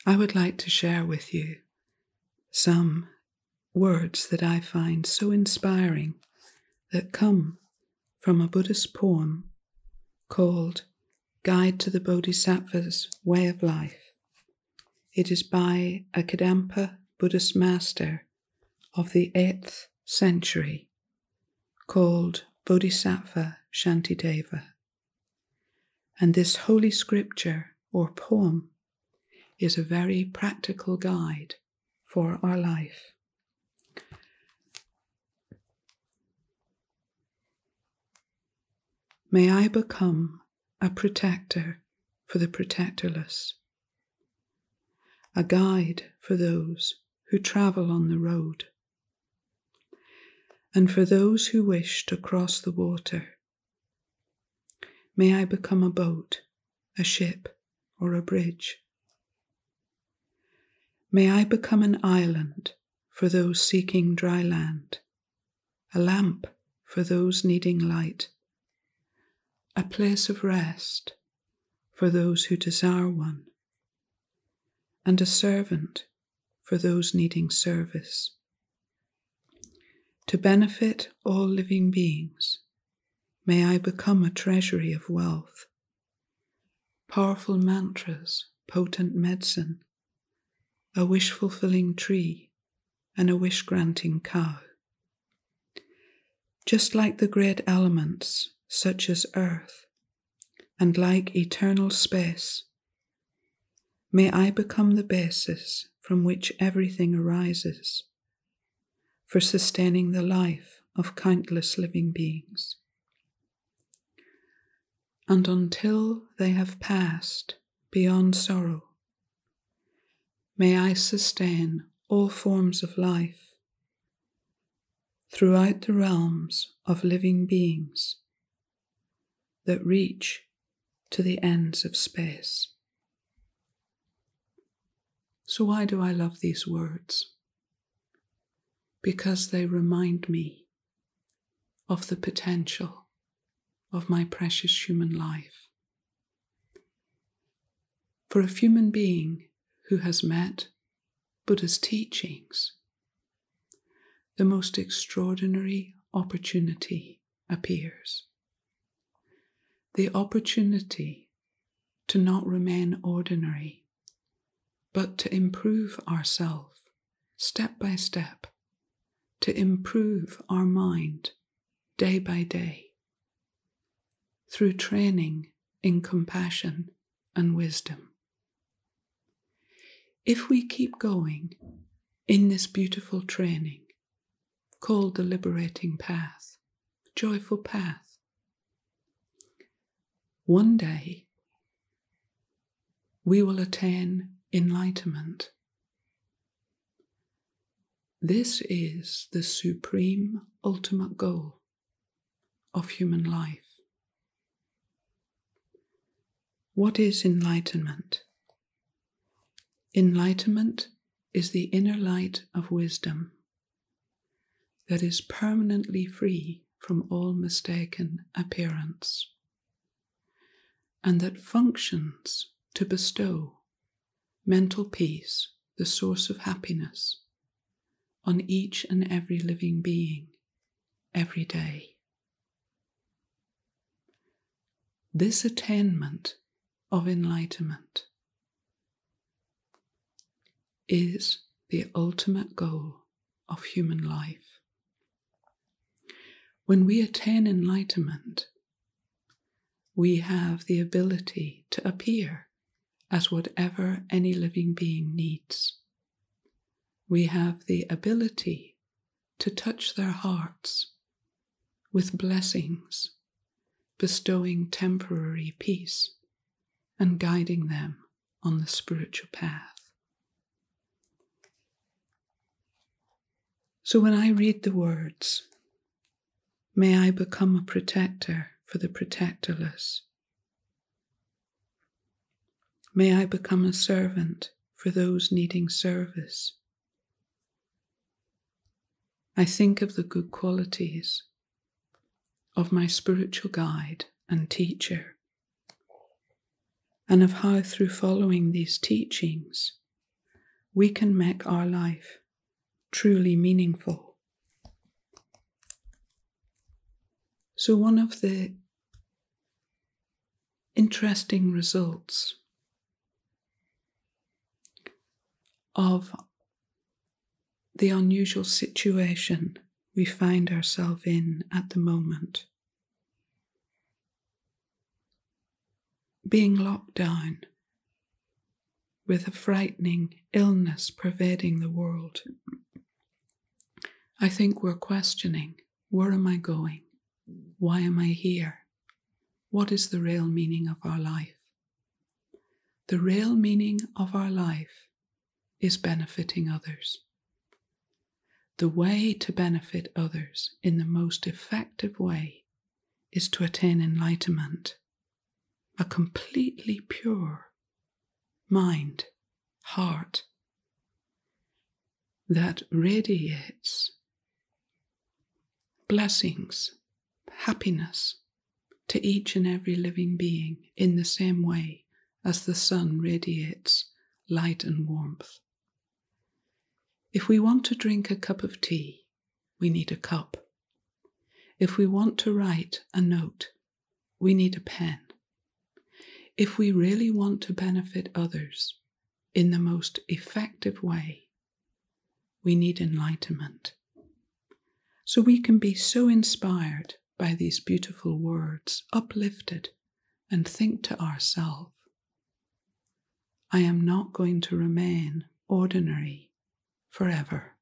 I would like to share with you some words that I find so inspiring that come from a Buddhist poem called Guide to the Bodhisattva's Way of Life. It is by a Kadampa Buddhist master of the 8th century called Bodhisattva Shantideva. And this holy scripture or poem is a very practical guide for our life. May I become a protector for the protectorless, a guide for those who travel on the road, and for those who wish to cross the water. May I become a boat, a ship, or a bridge. May I become an island for those seeking dry land, a lamp for those needing light, a place of rest for those who desire one, and a servant for those needing service. To benefit all living beings, may I become a treasury of wealth, powerful mantras, potent medicine, a wish-fulfilling tree, and a wish-granting cow. Just like the great elements, such as earth, and like eternal space, may I become the basis from which everything arises, for sustaining the life of countless living beings. And until they have passed beyond sorrow, may I sustain all forms of life throughout the realms of living beings that reach to the ends of space. So why do I love these words? Because they remind me of the potential of my precious human life. For a human being who has met Buddha's teachings, the most extraordinary opportunity appears. The opportunity to not remain ordinary, but to improve ourselves step by step, to improve our mind day by day, through training in compassion and wisdom. If we keep going in this beautiful training, called the liberating path, joyful path, one day we will attain enlightenment. This is the supreme ultimate goal of human life. What is enlightenment? Enlightenment is the inner light of wisdom that is permanently free from all mistaken appearance, and that functions to bestow mental peace, the source of happiness, on each and every living being every day. This attainment of enlightenment is the ultimate goal of human life. When we attain enlightenment, we have the ability to appear as whatever any living being needs. We have the ability to touch their hearts with blessings, bestowing temporary peace and guiding them on the spiritual path. So when I read the words, may I become a protector for the protectorless. May I become a servant for those needing service. I think of the good qualities of my spiritual guide and teacher, and of how through following these teachings we can make our life truly meaningful. So one of the interesting results of the unusual situation we find ourselves in at the moment, being locked down with a frightening illness pervading the world, I think we're questioning, where am I going? Why am I here? What is the real meaning of our life? The real meaning of our life is benefiting others. The way to benefit others in the most effective way is to attain enlightenment, a completely pure mind, heart, that radiates blessings, happiness to each and every living being in the same way as the sun radiates light and warmth. If we want to drink a cup of tea, we need a cup. If we want to write a note, we need a pen. If we really want to benefit others in the most effective way, we need enlightenment. So we can be so inspired by these beautiful words, uplifted, and think to ourselves, I am not going to remain ordinary forever.